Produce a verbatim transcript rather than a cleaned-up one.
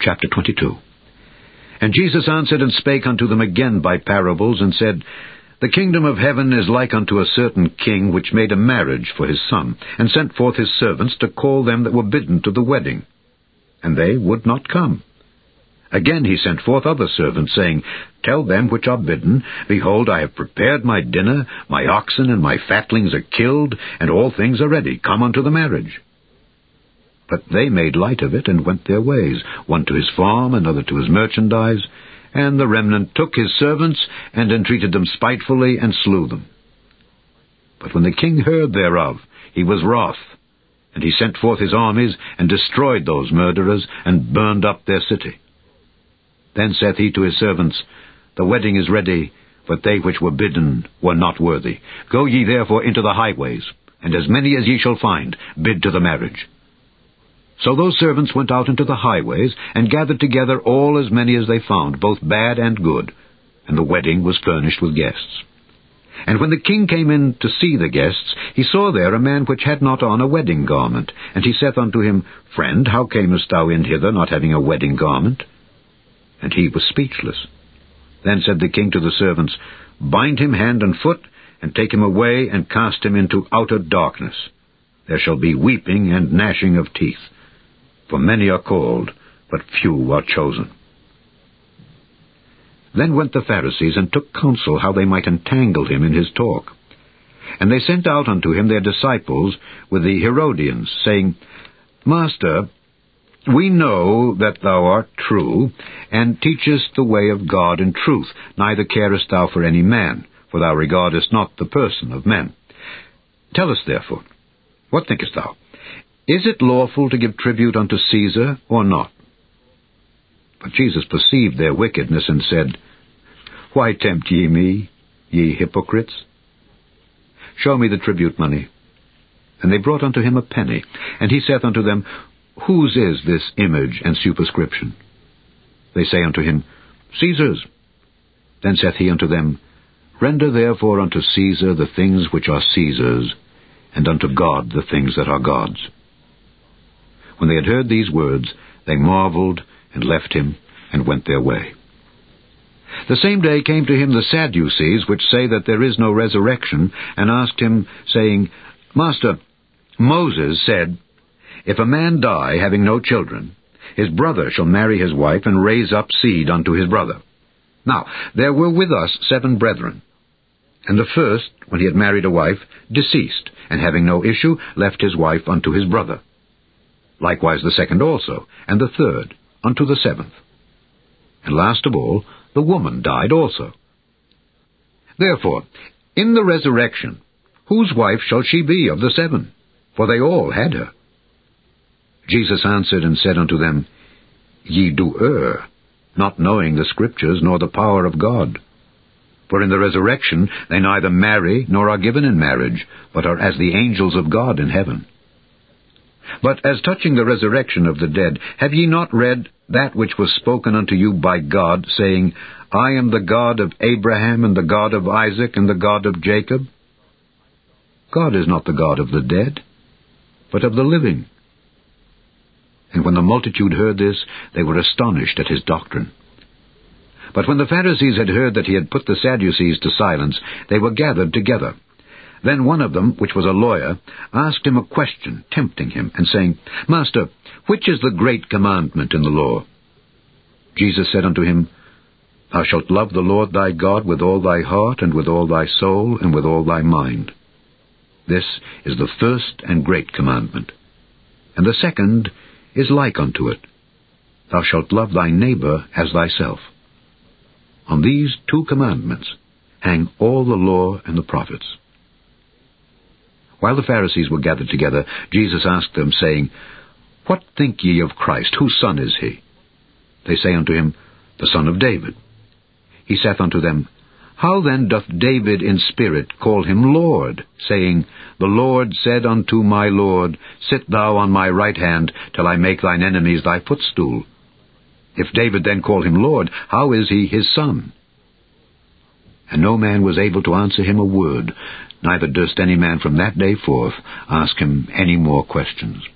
chapter twenty-two. And Jesus answered and spake unto them again by parables, and said, The kingdom of heaven is like unto a certain king, which made a marriage for his son, and sent forth his servants to call them that were bidden to the wedding. And they would not come. Again he sent forth other servants, saying, Tell them which are bidden, Behold, I have prepared my dinner, my oxen and my fatlings are killed, and all things are ready. Come unto the marriage. But they made light of it, and went their ways, one to his farm, another to his merchandise. And the remnant took his servants, and entreated them spitefully, and slew them. But when the king heard thereof, he was wroth, and he sent forth his armies, and destroyed those murderers, and burned up their city. Then saith he to his servants, The wedding is ready, but they which were bidden were not worthy. Go ye therefore into the highways, and as many as ye shall find, bid to the marriage. So those servants went out into the highways, and gathered together all as many as they found, both bad and good. And the wedding was furnished with guests. And when the king came in to see the guests, he saw there a man which had not on a wedding garment. And he saith unto him, Friend, how camest thou in hither, not having a wedding garment? And he was speechless. Then said the king to the servants, Bind him hand and foot, and take him away, and cast him into outer darkness. There shall be weeping and gnashing of teeth. For many are called, but few are chosen. Then went the Pharisees, and took counsel how they might entangle him in his talk. And they sent out unto him their disciples with the Herodians, saying, Master, we know that thou art true, and teachest the way of God in truth, neither carest thou for any man, for thou regardest not the person of men. Tell us therefore, what thinkest thou? Is it lawful to give tribute unto Caesar, or not? But Jesus perceived their wickedness, and said, Why tempt ye me, ye hypocrites? Show me the tribute money. And they brought unto him a penny. And he saith unto them, Whose is this image and superscription? They say unto him, Caesar's. Then saith he unto them, Render therefore unto Caesar the things which are Caesar's, and unto God the things that are God's. When they had heard these words, they marveled, and left him, and went their way. The same day came to him the Sadducees, which say that there is no resurrection, and asked him, saying, Master, Moses said, If a man die, having no children, his brother shall marry his wife, and raise up seed unto his brother. Now there were with us seven brethren. And the first, when he had married a wife, deceased, and having no issue, left his wife unto his brother. Likewise the second also, and the third, unto the seventh. And last of all, the woman died also. Therefore, in the resurrection, whose wife shall she be of the seven? For they all had her. Jesus answered and said unto them, Ye do err, not knowing the Scriptures, nor the power of God. For in the resurrection they neither marry, nor are given in marriage, but are as the angels of God in heaven. But as touching the resurrection of the dead, have ye not read that which was spoken unto you by God, saying, I am the God of Abraham, and the God of Isaac, and the God of Jacob? God is not the God of the dead, but of the living. And when the multitude heard this, they were astonished at his doctrine. But when the Pharisees had heard that he had put the Sadducees to silence, they were gathered together. Then one of them, which was a lawyer, asked him a question, tempting him, and saying, Master, which is the great commandment in the law? Jesus said unto him, Thou shalt love the Lord thy God with all thy heart, and with all thy soul, and with all thy mind. This is the first and great commandment. And the second is like unto it. Thou shalt love thy neighbor as thyself. On these two commandments hang all the law and the prophets. While the Pharisees were gathered together, Jesus asked them, saying, What think ye of Christ? Whose son is he? They say unto him, The son of David. He saith unto them, How then doth David in spirit call him Lord, saying, The Lord said unto my Lord, Sit thou on my right hand, till I make thine enemies thy footstool. If David then call him Lord, how is he his son? And no man was able to answer him a word, neither durst any man from that day forth ask him any more questions.